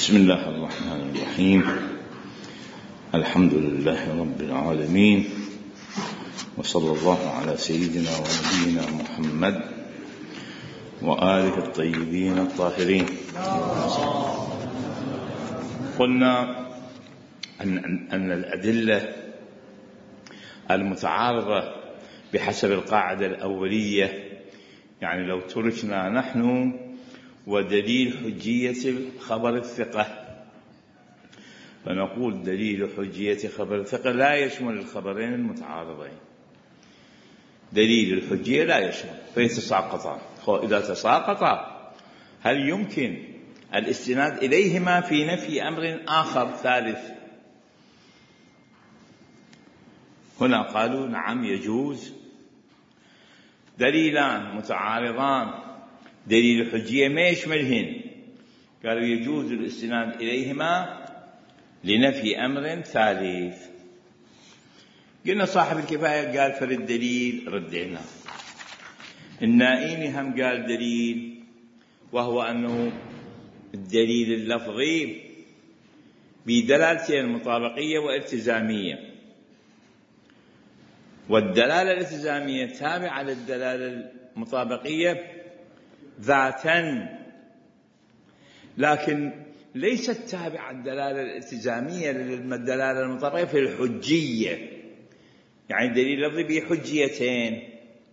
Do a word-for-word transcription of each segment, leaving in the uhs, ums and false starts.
بسم الله الرحمن الرحيم. الحمد لله رب العالمين، وصلى الله على سيدنا ونبينا محمد وآله الطيبين الطاهرين. قلنا أن, أن الأدلة المتعارضة بحسب القاعدة الأولية، يعني لو تركنا نحن ودليل حجية الخبر الثقة، فنقول دليل حجية خبر الثقة لا يشمل الخبرين المتعارضين. دليل الحجية لا يشمل، فيتساقطان. إذا تساقطا هل يمكن الاستناد إليهما في نفي أمر آخر ثالث؟ هنا قالوا نعم يجوز. دليلان متعارضان دليل الحجية ما يشملهن، قالوا يجوز الاستناد إليهما لنفي أمر ثالث. قلنا صاحب الكفاية قال فرد دليل، ردينا. النائين هم قال دليل، وهو أنه الدليل اللفظي بدلالتين مطابقية والتزامية، والدلالة الالتزامية تابعة للدلالة المطابقية ذاتا، لكن ليست تابعة الدلالة الالتزامية للدلالة المطابقية في الحجية. يعني دليل لفظي بحجيتين،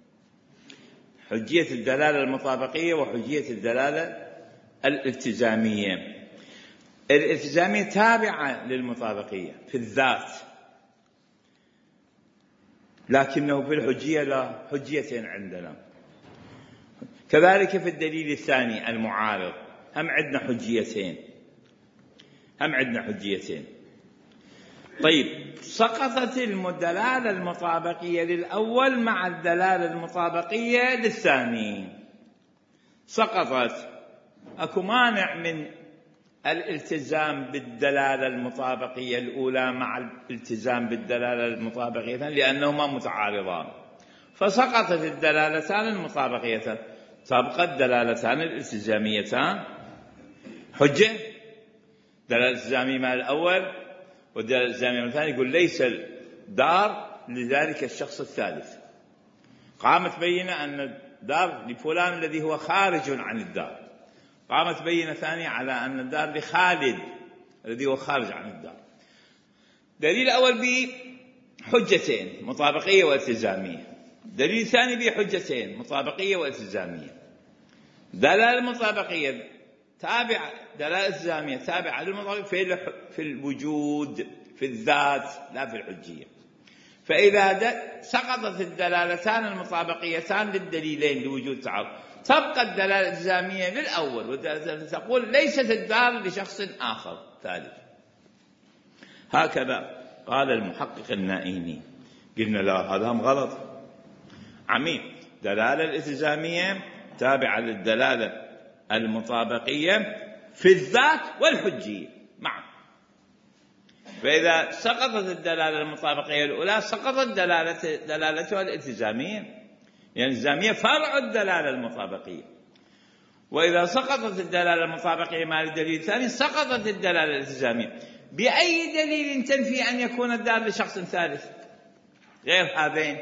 حجية الدلالة المطابقية وحجية الدلالة الالتزامية. الالتزامية تابعة للمطابقية في الذات، لكنه في الحجية لا، حجيتين عندنا. كذلك في الدليل الثاني المعارض هم عندنا حجيتين، هم عندنا حجيتين. طيب، سقطت الدلالة المطابقية للأول مع الدلالة المطابقية للثاني، سقطت. أكو مانع من الالتزام بالدلالة المطابقية الأولى مع الالتزام بالدلالة المطابقية الثانية لأنهما متعارضان، فسقطت الدلالتان المطابقيتان، تبقى الدلالتان الالتزاميتان حجة. دلالة الالتزامية مع الأول والدلالة الالتزامية مع الثاني، يقول ليس الدار لذلك الشخص الثالث. قامت بينة أن الدار لفلان الذي هو خارج عن الدار، قامت بينة ثانية على أن الدار لخالد الذي هو خارج عن الدار. دليل أول بحجتين مطابقية والتزامية، دليل ثاني بحجتين مطابقية والتزامية. دلالة المطابقية تابعة، دلالة التزامية تابعة للمطابقية في في الوجود، في الذات، لا في الحجية. فإذا سقطت الدلالتان المطابقيتان للدليلين لوجود تعارض، تبقى الدلالة الالتزامية للأول، والدلالة تقول ليست الدار لشخص آخر ثالث. هكذا قال المحقق النائيني. قلنا لا، هذا هم غلط عميم. دلالة الالتزامية تابعة للدلالة المطابقية في الذات والحجية معا. فإذا سقطت الدلالة المطابقية الأولى سقطت دلالة دلالتها الالتزامية، يعني الالتزامية فرع الدلالة المطابقية. وإذا سقطت الدلالة المطابقية مع الدليل الثاني سقطت الدلالة الالتزامية. بأي دليل تنفي أن يكون الدار لشخص ثالث غير هذين؟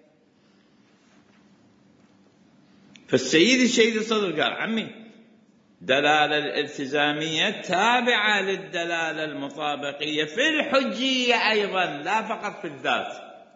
فالسيد الشهيد الصدر قال عمي دلالة الالتزامية تابعة للدلالة المطابقية في الحجية أيضا، لا فقط في الذات.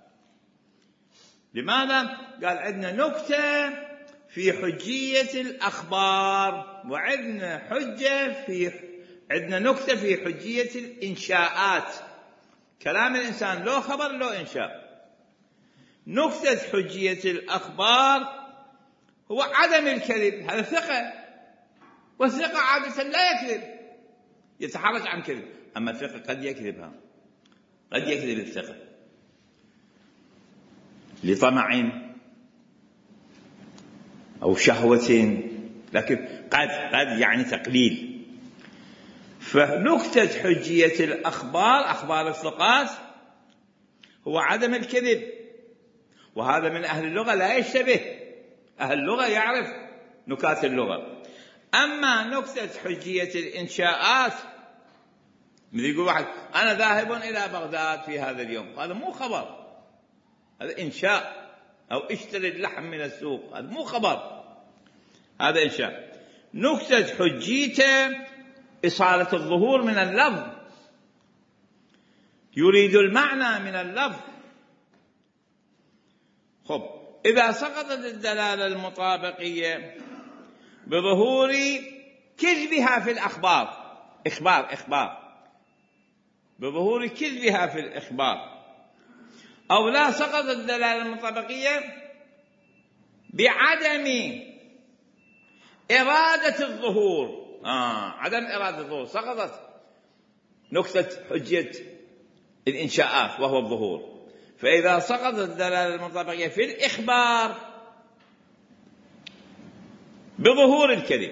لماذا؟ قال عندنا نكتة في حجية الأخبار، وعندنا حجة في عندنا نكتة في حجية الإنشاءات. كلام الإنسان له خبر له إنشاء. نكتة حجية الأخبار هو عدم الكذب، هذا ثقة، والثقة عادة لا يكذب، يتحرج عن كذب. أما الثقة قد يكذبها، قد يكذب الثقة لطمع أو شهوة، لكن قد قد يعني تقليل. فنكتة حجية الأخبار، أخبار الثقات، هو عدم الكذب، وهذا من أهل اللغة لا يشتبه. أهل اللغة يعرف نكات اللغة. أما نكتة حجية الإنشاءات مثل يقول واحد أنا ذاهب إلى بغداد في هذا اليوم، هذا مو خبر، هذا إنشاء. أو اشتري اللحم من السوق، هذا مو خبر، هذا إنشاء. نكتة حجيته إصالة الظهور من اللفظ، يريد المعنى من اللفظ. خب، إذا سقطت الدلالة المطابقية بظهور كذبها في الأخبار، إخبار إخبار بظهور كذبها في الإخبار، أو لا سقطت الدلالة المطابقية بعدم إرادة الظهور. آه عدم إرادة الظهور، سقطت نكتة حجية الإنشاءات وهو الظهور. فإذا سقطت الدلالة المطابقية في الإخبار بظهور الكذب،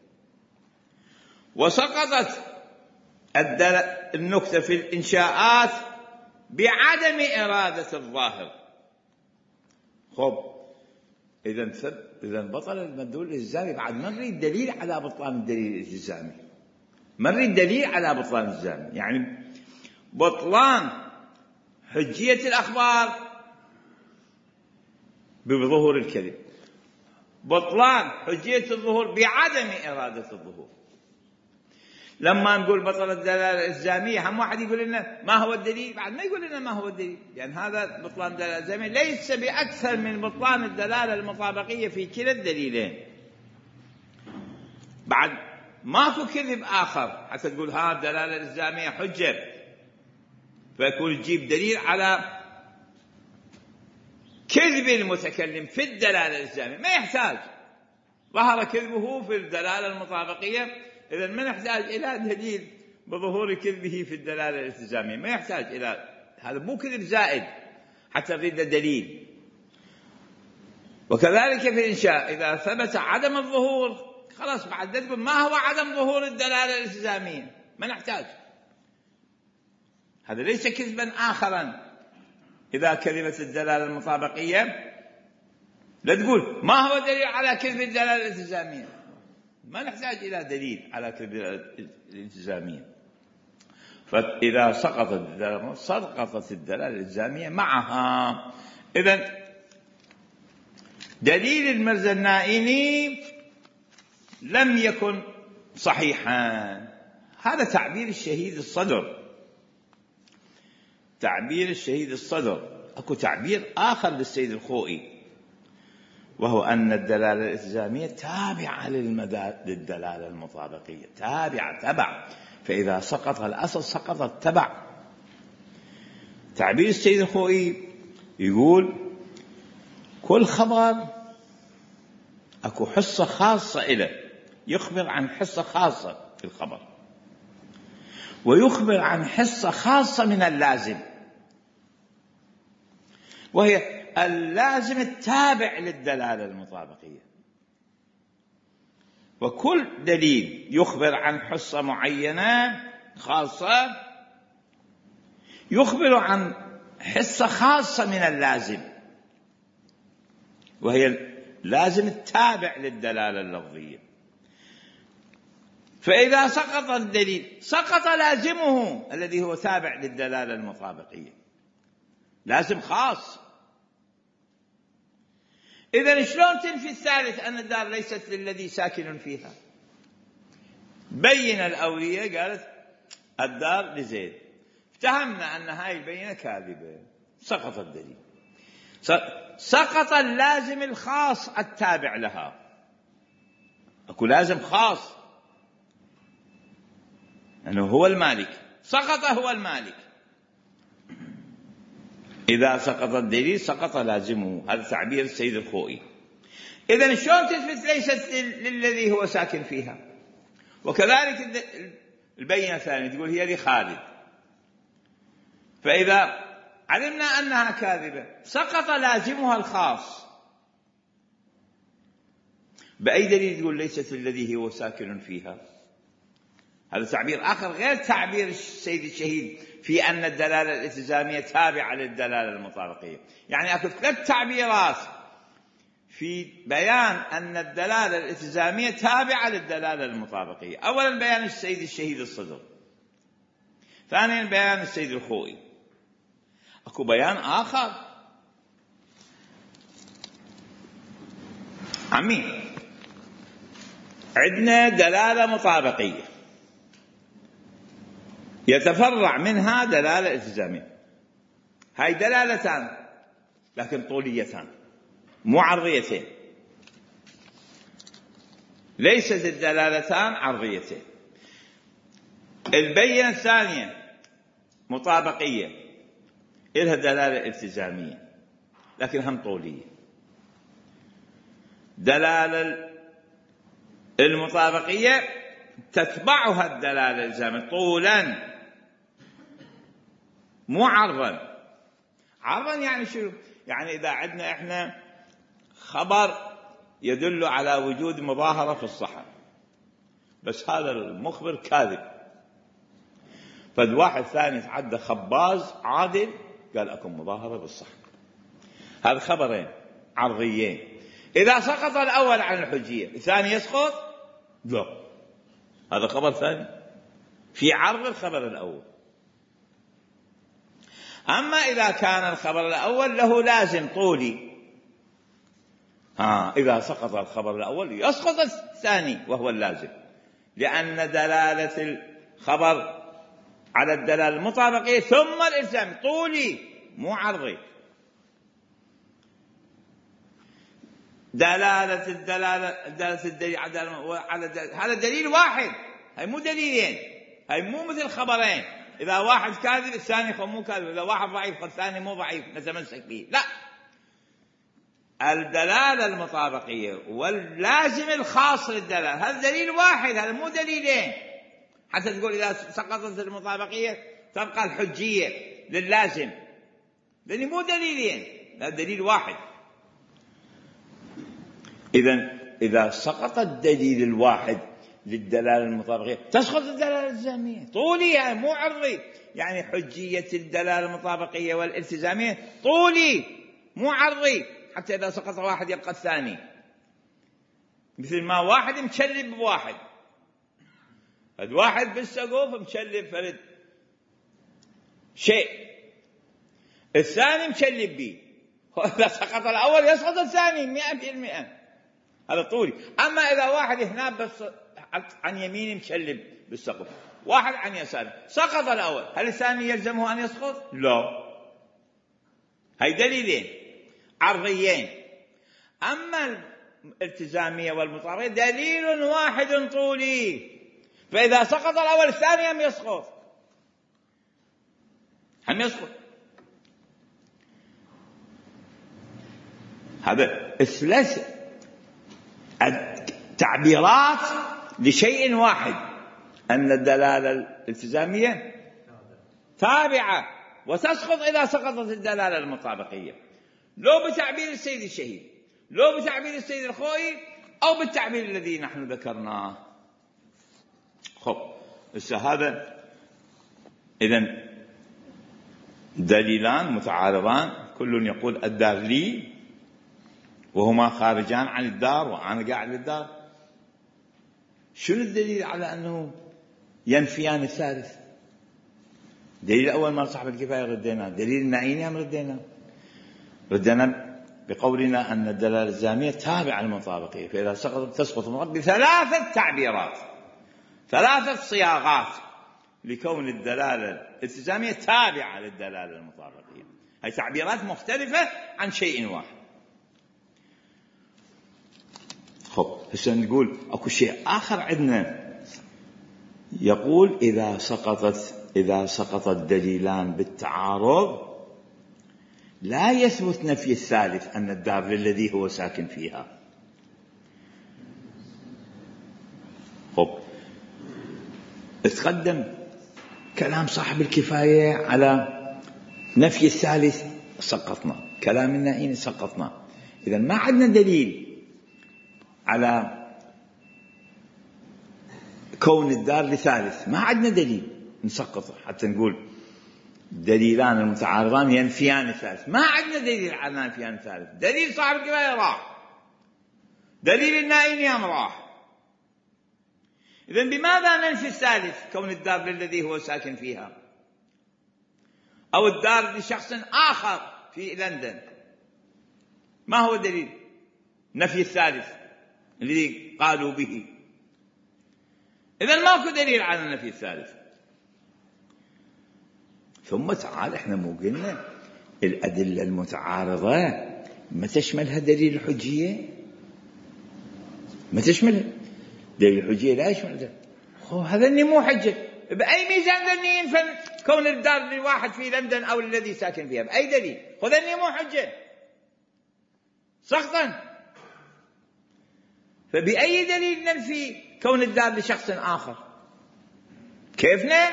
وسقطت النكتة في الإنشاءات بعدم إرادة الظاهر. خب، إذا إذا بطل المدلول الإلزامي. بعد ما نريد دليل على بطلان الدليل الإلزامي، ما نريد دليل على بطلان الإلزامي، يعني بطلان حجية الأخبار بظهور الكذب، بطلان حجية الظهور بعدم إرادة الظهور. لما نقول بطل الدلالة الإلزامية، هم واحد يقول لنا ما هو الدليل، بعد ما يقول لنا ما هو الدليل، لأن يعني هذا بطلان الدلالة الإلزامية ليس بأكثر من بطلان الدلالة المطابقية في كلا الدليلين. بعد ماكو كذب آخر حتى تقول ها الدلالة الإلزامية حجة، فيكون تجيب دليل على كذب المتكلم في الدلالة الإلزامية، ما يحتاج، ظهر كذبه في الدلالة المطابقية، إذن ما نحتاج إلى دليل بظهور كذبه في الدلالة الالتزامية، ما يحتاج إلى هذا، مو كذب زائد حتى نريد دليل. وكذلك في الإنشاء إذا ثبت عدم الظهور، خلاص بعد نقول ما هو عدم ظهور الدلالة الالتزامية، ما نحتاج، هذا ليس كذبا آخرا. إذا كذبت الدلالة المطابقية لا تقول ما هو دليل على كذب الدلالة الالتزامية، ما نحتاج إلى دليل على كذب الالتزامية. فإذا سقطت الدلالة سقطت الدلالة الالتزامية معها. إذن دليل المرزا النائني لم يكن صحيحا، هذا تعبير الشهيد الصدر، تعبير الشهيد الصدر. أكو تعبير آخر للسيد الخوئي، وهو أن الدلالة الالتزامية تابعة للدلالة المطابقية، تابعة تبع، فإذا سقط الأصل سقط التبع. تعبير السيد الخوئي يقول كل خبر أكو حصة خاصة إله، يخبر عن حصة خاصة في الخبر، ويخبر عن حصة خاصة من اللازم، وهي اللازم التابع للدلالة المطابقية. وكل دليل يخبر عن حصة معينة خاصة يخبر عن حصة خاصة من اللازم، وهي اللازم التابع للدلالة اللفظية. فإذا سقط الدليل سقط لازمه الذي هو تابع للدلالة المطابقية، لازم خاص. إذن شلون تنفي الثالث أن الدار ليست للذي ساكن فيها؟ بين الأولية قالت الدار لزيد، افتهمنا أن هاي البينة كاذبة، سقط الدليل، سقط اللازم الخاص التابع لها. أكو لازم خاص أنه هو المالك، سقط هو المالك. إذا سقط الدليل سقط لازمه، هذا تعبير السيد الخوئي. إذن شلون تثبت ليست للذي هو ساكن فيها؟ وكذلك البينة الثانية تقول هي لخالد، فإذا علمنا أنها كاذبة سقط لازمها الخاص، بأي دليل تقول ليست للذي هو ساكن فيها؟ هذا تعبير آخر غير تعبير السيد الشهيد في أن الدلالة الالتزامية تابعة للدلالة المطابقية. يعني أكو ثلاث تعبيرات في بيان أن الدلالة الالتزامية تابعة للدلالة المطابقية. أولا بيان السيد الشهيد الصدر، ثانيا بيان السيد الخوئي. اكو بيان آخر عمي، عندنا دلالة مطابقية يتفرع منها دلالة التزامية. هاي دلالتان لكن طوليتان مو عرضيتين، ليست الدلالتان عرضيتين. البينة الثانية مطابقية إلها دلالة التزامية لكن هم طولية. دلالة المطابقية تتبعها الدلالة الالتزامية طولا مو عرضا. عرضا يعني شو؟ يعني إذا عندنا إحنا خبر يدل على وجود مظاهرة في الصحن، بس هذا المخبر كاذب، فد واحد ثاني تعدى خباز عادل قال أكو مظاهرة بالصحن. هذا خبرين عرضيين. إذا سقط الأول عن الحجية الثاني يسقط؟ لا، هذا خبر ثاني في عرض الخبر الأول. أما إذا كان الخبر الأول له لازم طولي، ها إذا سقط الخبر الأول يسقط الثاني وهو اللازم، لأن دلالة الخبر على الدلالة المطابقية ثم الإلزام طولي مو عرضي. دلالة الدلالة دلالة الدليل على هذا دليل واحد، هاي مو دليلين، هاي مو مثل خبرين. إذا واحد كاذب الثاني مو كاذب، إذا واحد ضعيف الثاني مو ضعيف نتمسك به. لا، الدلالة المطابقية واللازم الخاص للدلالة هذا دليل واحد، هذا مو دليلين. حتى تقول إذا سقطت المطابقية تبقى الحجية لللازم، لأن مو دليلين، لا دليل واحد. إذن إذا سقط الدليل الواحد للدلالة المطابقية تسقط الدلالة الالتزامية طولية مو عرضي. يعني حجية الدلالة المطابقية والالتزامية طولي مو عرضي، حتى إذا سقط واحد يبقى الثاني. مثل ما واحد مشلب بواحد، هذا واحد بالسقوف مشلب فرد شيء، الثاني مشلب بيه، إذا سقط الأول يسقط الثاني مئة في المئة، هذا طولي. أما إذا واحد هنا بس عن يمين مشلب بالسقف، واحد عن يسار، سقط الأول، هل الثاني يلزمه أن يسقط؟ لا. هاي دليلين عرضيين. أما الالتزامية والمطابقية دليل واحد طولي، فإذا سقط الأول الثاني هم يسقط، هم يسقط. هذا الثلاث التعبيرات لشيء واحد، أن الدلالة الالتزامية تابعة وتسقط إذا سقطت الدلالة المطابقية، لو بتعبير السيد الشهيد، لو بتعبير السيد الخوئي، أو بالتعبير الذي نحن ذكرناه. خب هذا إذن دليلان متعارضان، كل يقول الدار لي وهما خارجان عن الدار وأنا قاعد بالدار. شنو الدليل على أنه ينفيان الثالث؟ دليل الأول ما صاحب الكفاية ردينا، دليل النعيني هم ردينا ردنا بقولنا أن الدلالة الالتزامية تابعة للمطابقية، فإذا سقطت تسقط بثلاثة تعبيرات، ثلاثة صياغات لكون الدلالة الالتزامية تابعة للدلالة المطابقية. هذه تعبيرات مختلفة عن شيء واحد. خب هسه نقول اكو شيء آخر عندنا، يقول إذا سقطت إذا سقط الدليلان بالتعارض لا يثبت نفي الثالث أن الدار للذي هو ساكن فيها. خب اتقدم كلام صاحب الكفاية على نفي الثالث سقطنا، كلام النعيني سقطنا. إذا ما عندنا دليل على كون الدار لثالث، ما عندنا دليل نسقطه حتى نقول دليلان المتعارضان ينفيان الثالث. ما عندنا دليل على ينفيان الثالث. دليل صاحب الكفاية راح، دليل النائين هم راح. إذن بماذا ننفي الثالث كون الدار للذي هو ساكن فيها؟ أو الدار لشخص آخر في لندن. ما هو دليل نفي الثالث الذي قالوا به؟ إذن ماكو دليل على النفي الثالث. ثم تعال احنا مو قلنا الأدلة المتعارضة ما تشملها دليل الحجية؟ ما تشملها دليل الحجية، لا يشمل. هو هذا اللي مو حجة. بأي ميزان ذني ينفن كون الدار لواحد في لندن أو الذي ساكن فيها؟ بأي دليل؟ هو ذني مو حجة سقطا. فبأي دليل ننفي كون الدار لشخص آخر؟ كيفنا؟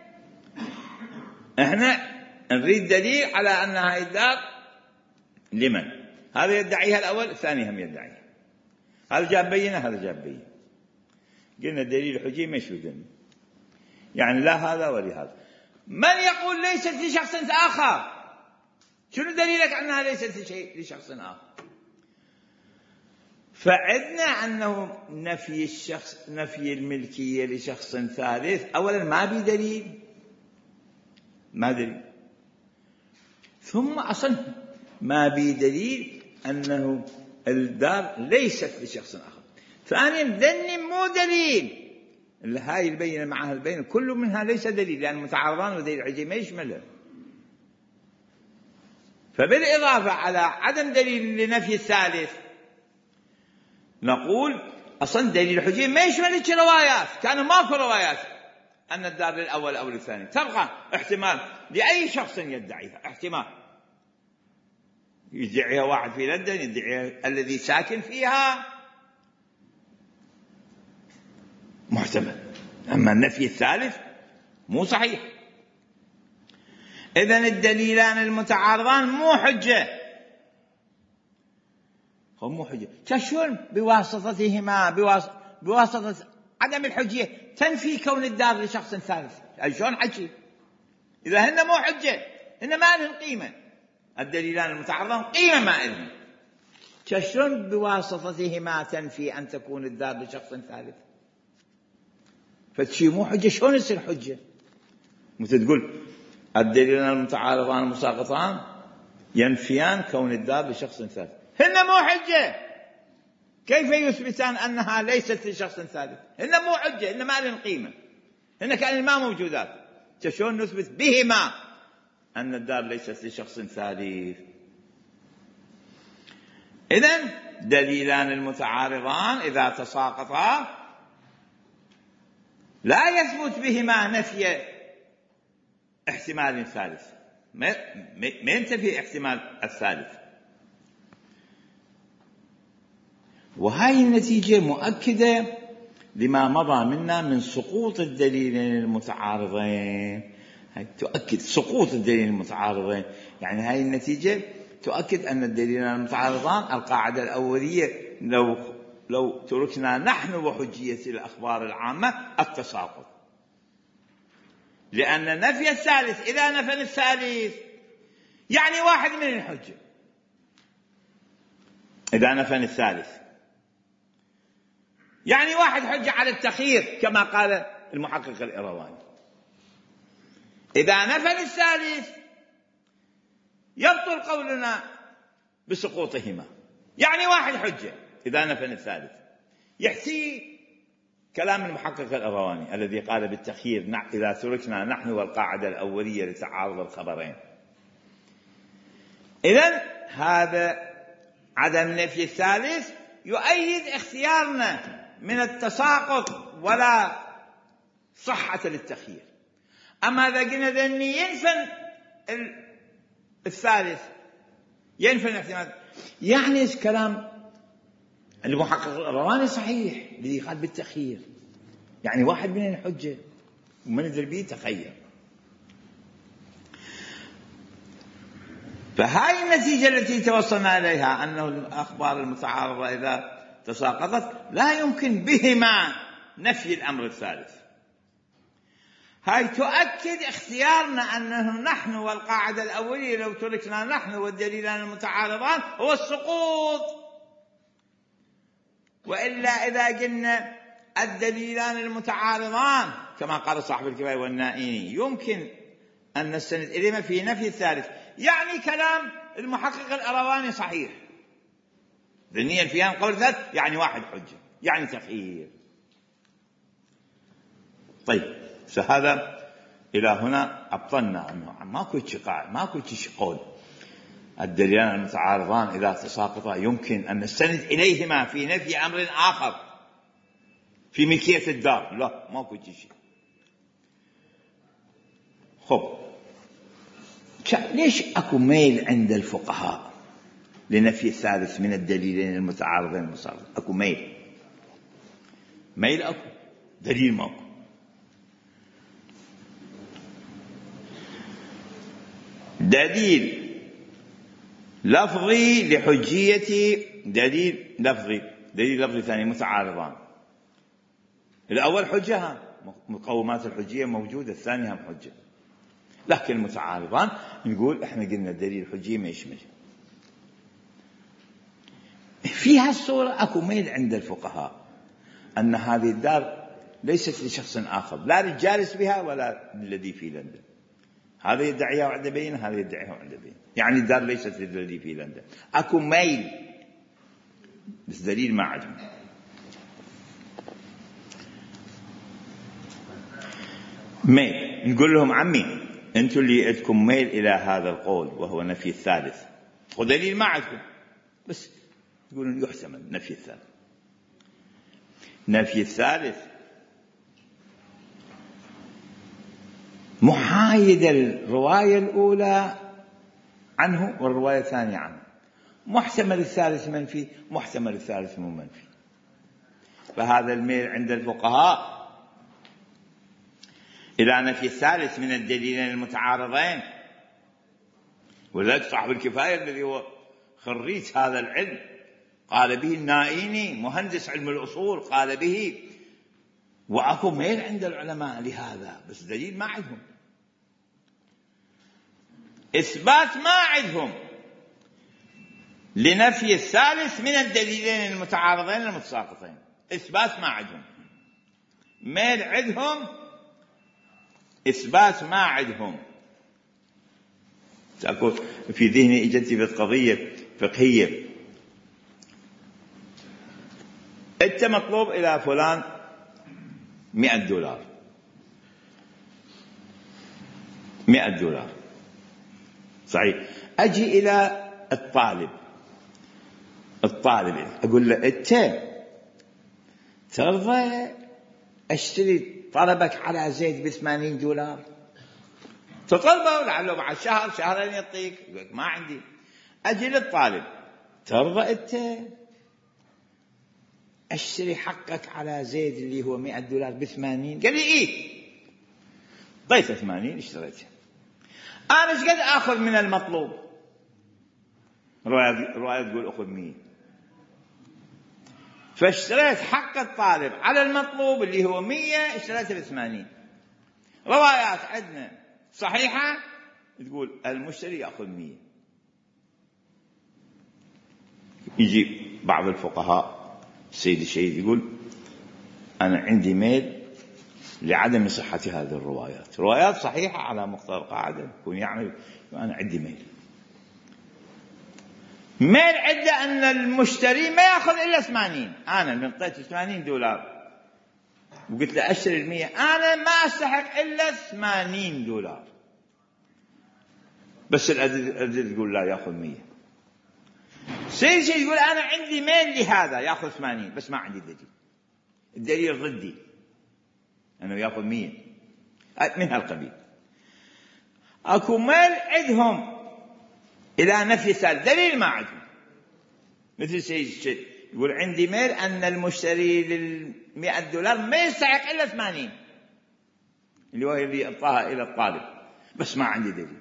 احنا نريد دليل على أن هاي الدار لمن؟ هذا يدعيها الأول، الثاني هم يدعيها. هذا جاب بينه، هذا جاب بينه. قلنا الدليل الحجي مش بدنا، يعني لا هذا ولا هذا. من يقول ليست لشخص آخر؟ شنو دليلك أنها ليست لشخص آخر؟ فعدنا أنه نفي الشخص، نفي الملكية لشخص ثالث، أولا ما بي دليل، ما دليل. ثم أصلا ما بي دليل أنه الدار ليست لشخص آخر. ثانيا ذني مو دليل. هاي البينة معها البينة كل منها ليس دليل، لأن متعارضان ودليل الحجي ما يشملها. فبالإضافة على عدم دليل لنفي الثالث نقول أصلا دليل الحجي ما يشمل روايات. كان ماكو روايات أن الدار للأول أو للثاني، تبقى احتمال لأي شخص يدعيها، احتمال يدعيها واحد في لندن، يدعيها الذي ساكن فيها، محتمل. أما النفي الثالث مو صحيح. إذن الدليلان المتعارضان مو حجة، هم مو حجة. شلون بواسطتهما، بواسطة عدم الحجية تنفي كون الدار لشخص ثالث؟ شلون حكي؟ إذا هن مو حجة، هن ما لهم قيمة. الدليلان المتعارضان قيمة ما لهم. شلون بواسطتهما تنفي أن تكون الدار لشخص ثالث؟ فشي مو حجة، شلون يصير حجة؟ مثل تقول الدليلان المتعارضان المساقطان ينفيان كون الدار لشخص ثالث، هن مو حجة. كيف يثبتان أنها ليست لشخص ثالث؟ هن مو حجة، هن ما لهم قيمة، هن كأن ما موجودات. شلون نثبت بهما أن الدار ليست لشخص ثالث؟ إذن دليلان المتعارضان إذا تساقطا لا يثبت بهما نفي احتمال ثالث، ما ينتفي احتمال الثالث. وهذه النتيجة مؤكدة لما مضى منا من سقوط الدليلين المتعارضين. هاي تؤكد سقوط الدليلين المتعارضين، يعني هذه النتيجة تؤكد أن الدليلين المتعارضان القاعدة الأولية لو لو تركنا نحن وحجية الأخبار العامة التساقط، لأن نفي الثالث إذا نفى الثالث يعني واحد من الحجة. إذا نفى الثالث يعني واحد حجة على التخيير كما قال المحقق الإيرواني. إذا نفى الثالث يبطل قولنا بسقوطهما، يعني واحد حجة إذا نفى الثالث. يحكي كلام المحقق الإيرواني الذي قال بالتخيير إذا تركنا نحن والقاعدة الأولية لتعارض الخبرين. إذن هذا عدم نفي الثالث يؤيد اختيارنا من التساقط ولا صحة للتخيير. أما إذا قلنا ذني ينفن الثالث، ينفن الاحتمال، يعني كلام المحقق الإيرواني صحيح الذي قال بالتخيير، يعني واحد من الحجة ومن ذربيه تخير. فهاي النتيجة التي توصلنا إليها أنه الأخبار المتعارضة إذا تساقطت لا يمكن بهما نفي الأمر الثالث. هاي تؤكد اختيارنا أنه نحن والقاعدة الأولية لو تركنا نحن والدليلان المتعارضان هو السقوط. وإلا إذا قلنا الدليلان المتعارضان كما قال صاحب الكفاية والنائيني يمكن أن نستند إليهما في نفي الثالث. يعني كلام المحقق الأرواني صحيح، ذنيا الفيان قول ثالث يعني واحد حجة، يعني تخيير. طيب فهذا إلى هنا أبطلنا أنه ماكو شقاع، ماكو شقول. الدليلان المتعارضان إذا تساقطا يمكن أن نستند إليهما في نفي أمر آخر في ملكية الدار، لا ماكو شيء. خب ليش أكو ميل عند الفقهاء لنفي الثالث من الدليلين المتعارضين المصارضين؟ أكو ميل، ميل أكو، دليل ماكو. دليل لفظي لحجية، دليل لفظي دليل لفظي ثاني متعارضان. الأول حجة، مقومات الحجية موجودة، الثاني هم حجة، لكن المتعارضان نقول احنا قلنا الدليل الحجية ما يشمل. في هالصورة أكو ميل عند الفقهاء أن هذه الدار ليست لشخص آخر، لا للجالس بها ولا للذي في لندن. هذا يدعيها وعنده بين، هذا يدعيها وعنده بين، يعني الدار ليست للذي في لندن. أكو ميل بس دليل ما عندهم. ميل نقول لهم عمي أنتم اللي عندكم ميل إلى هذا القول وهو نفي الثالث، ودليل ما عندكم، بس يقولون يحتمل نفي الثالث. نفي الثالث محايد الرواية الأولى عنه والرواية الثانية عنه، محتمل الثالث منفي، محتمل الثالث مو منفي. فهذا الميل عند الفقهاء إلى نفي الثالث من الدليلين المتعارضين. ولذلك صاحب الكفاية الذي هو خريج هذا العلم قال به، النائيني مهندس علم الأصول قال به، وأكو ميل عند العلماء لهذا، بس دليل ما عندهم، إثبات ما عندهم لنفي الثالث من الدليلين المتعارضين المتساقطين، إثبات ما عندهم. ميل عندهم، إثبات ما عندهم. تقول في ذهني إجت في قضية فقهية، أنت مطلوب إلى فلان مئة دولار، مئة دولار صحيح. أجي إلى الطالب، الطالب أقول له أنت ترضى أشتري طلبك على زيد بثمانين دولار؟ تطلبه لعله بعد شهر شهرين يعطيك، ما عندي. أجي للطالب، ترضى أنت أشتري حقك على زيد اللي هو مئة دولار بثمانين؟ قال لي إيه. ضيت ثمانين اشتريته. أنا إيش قد أخذ من المطلوب؟ رواية تقول أخذ مئة، فاشتريت حق الطالب على المطلوب اللي هو مئة، اشتريته بثمانين. روايات عندنا صحيحة تقول المشتري يأخذ مئة. يجي بعض الفقهاء السيد الشهيد يقول أنا عندي ميل لعدم صحة هذه الروايات، روايات صحيحة على مقتضى القاعدة يكون يعمل، وأنا عندي ميل ميل عدة أن المشتري ما يأخذ إلا ثمانين. أنا من أعطيته ثمانين دولار وقلت له أشتري المية، أنا ما أستحق إلا ثمانين دولار، بس الأدلة تقول لا يأخذ مية. سيد شيء يقول أنا عندي ميل لهذا يأخذ ثمانين، بس ما عندي دليل، الدليل ضدي أنه يأخذ مية من هالقبيل. أكو ميل عندهم إلى نفي الثالث، دليل ما عندهم. مثل سيد الشيء يقول عندي ميل أن المشتري للمئة دولار ما يستحق إلا ثمانين، اللي هو اللي أعطاها إلى الطالب، بس ما عندي دليل،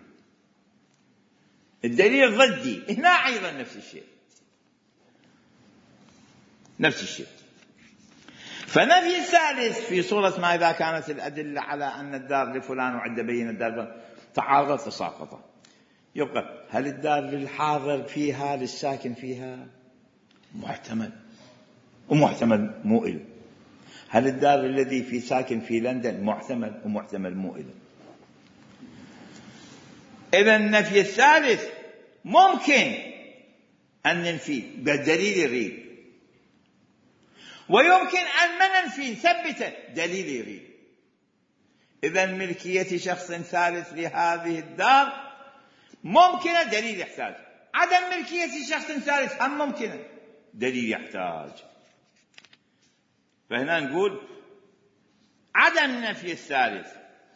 الدليل ضدي. هنا أيضا نفس الشيء، نفس الشيء. فنفي الثالث في صورة ما إذا كانت الأدلة على أن الدار لفلان وعند بين الدار تعارضت تساقطت، يبقى هل الدار للحاضر فيها للساكن فيها؟ محتمل، ومحتمل مو إله. هل الدار الذي في ساكن في لندن؟ محتمل، ومحتمل مو إله. إذا النفي الثالث ممكن أن ننفي بالدليل يريد، ويمكن أن ما ننفي نثبته دليل يريد. إذا ملكية شخص ثالث لهذه الدار ممكنة، دليل يحتاج. عدم ملكية شخص ثالث هم ممكنة، دليل يحتاج. فهنا نقول عدم النفي الثالث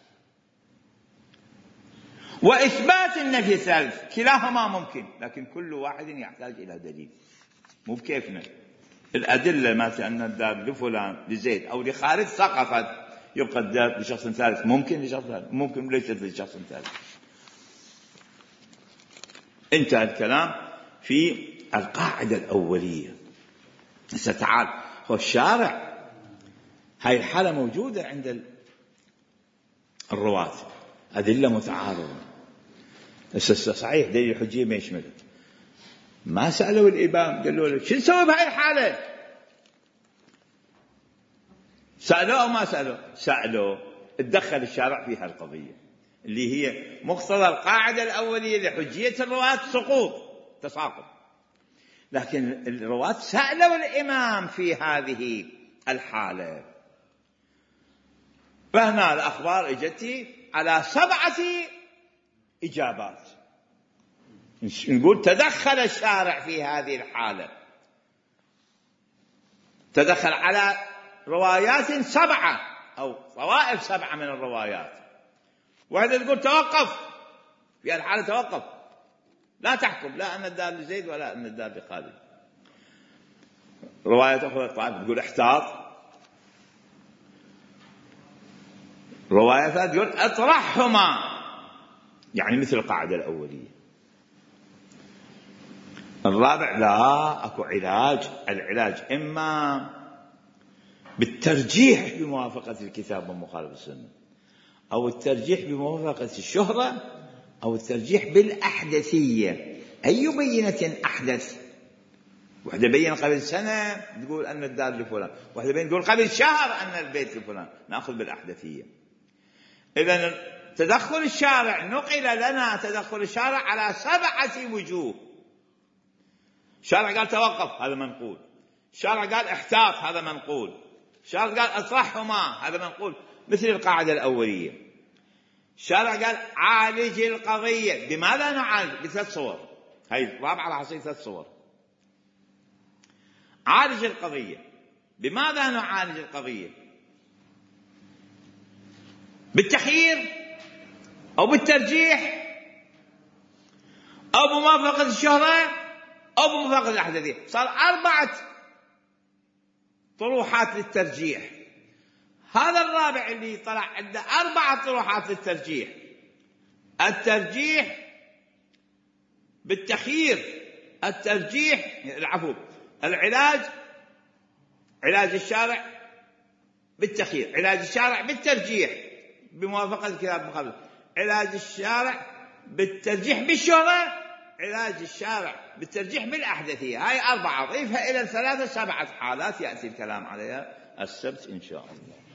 وإثبات النفي الثالث كلاهما ممكن، لكن كل واحد يحتاج إلى دليل. مو بكيفنا الأدلة، مثلا أن الدار لفلان لزيد أو لخالد سقطت، يبقى الدار لشخص ثالث ممكن، لشخص ثالث ممكن وليست لشخص ثالث. انتهى الكلام في القاعدة الأولية. ستعال هو الشارع، هاي الحالة موجودة عند الرواة، أدلة متعارضة. صحيح دليل الحجية ما يشمله. ما سألوا الإمام قالوا له شو نسوي بهاي الحالة؟ سألوا أو ما سألوا؟ سألوا. اتدخل الشارع في هالقضية اللي هي مقتضى القاعدة الأولية لحجية الرواة سقوط تساقط. لكن الرواة سألوا الإمام في هذه الحالة، فهنا الأخبار اجت على سبعة إجابات. نقول تدخل الشارع في هذه الحالة، تدخل على روايات سبعة أو طوائف سبعة من الروايات. وهذا تقول توقف في الحالة، توقف لا تحكم لا أن الدار لزيد ولا أن الدار لخالد. رواية أخرى طيب تقول احتاط، رواية ثالثة تقول اطرحهما، يعني مثل القاعدة الأولية. الرابع لا أكو علاج. العلاج إما بالترجيح بموافقة الكتاب ومخالفة السنة، أو الترجيح بموافقة الشهرة، أو الترجيح بالأحدثية. أي بينة أحدث؟ واحدة بين قبل سنة تقول أن الدار لفلان، واحدة بين تقول قبل شهر أن البيت لفلان، نأخذ بالأحدثية. إذن تدخل الشارع نقل لنا تدخل الشارع على سبعة وجوه. الشارع قال توقف، هذا منقول. الشارع قال احتاط، هذا منقول. الشارع قال اطرحهما، هذا منقول مثل القاعدة الأولية. الشارع قال عالج القضية. بماذا نعالج؟ بثلاث صور. هاي الرابعة راح تصير ثلاث صور. عالج القضية. بماذا نعالج القضية؟ بالتخيير أو بالترجيح أو بموافقة الشهرة أو بموافقة الأحداثية. صار أربعة طروحات للترجيح. هذا الرابع اللي طلع عنده أربعة طروحات للترجيح. الترجيح بالتخيير، الترجيح العفو العلاج، علاج الشارع بالتخيير، علاج الشارع بالترجيح بموافقة الكتاب المقابل، علاج الشارع بالترجيح بالشهرة، علاج الشارع بالترجيح بالأحدثية. هاي أربعة، ضيفها إلى الثلاثة سبعة حالات يأتي الكلام عليها السبت إن شاء الله.